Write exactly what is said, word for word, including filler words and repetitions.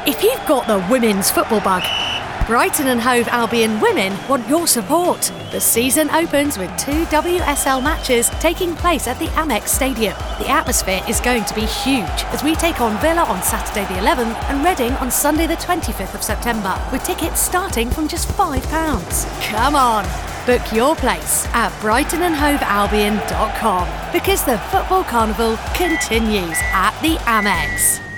If you've got the women's football bug, Brighton and Hove Albion women want your support. The season opens with two W S L matches taking place at the Amex Stadium. The atmosphere is going to be huge as we take on Villa on Saturday the eleventh and Reading on Sunday the twenty-fifth of September, with tickets starting from just five pounds. Come on, book your place at brighton and hove albion dot com because the football carnival continues at the Amex.